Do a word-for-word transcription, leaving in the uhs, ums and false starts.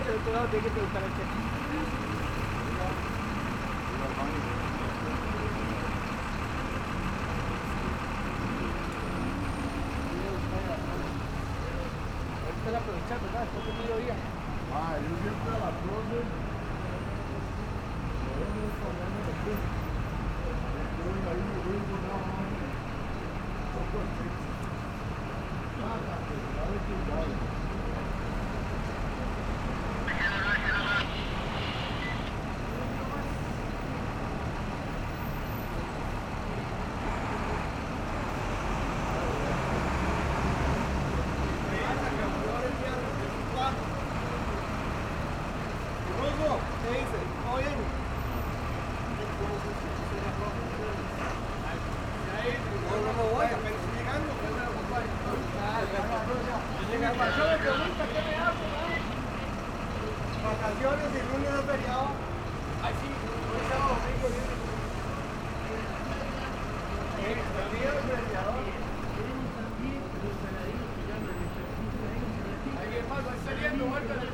del otro lado tiene que preguntar al cheque. Ahorita la aprovechar, ¿verdad? Después del mediodía. Ah, yo siempre a las doce. ¿Qué dice? ¿Todo bien? No, no me voy, apenas estoy llegando. Yo me pregunta qué me hago, ¿no? Vacaciones y lunes no feriado. Ay, sí, hoy sábado, domingo, viene. El día del feriado. Alguien más va saliendo, vuelve a la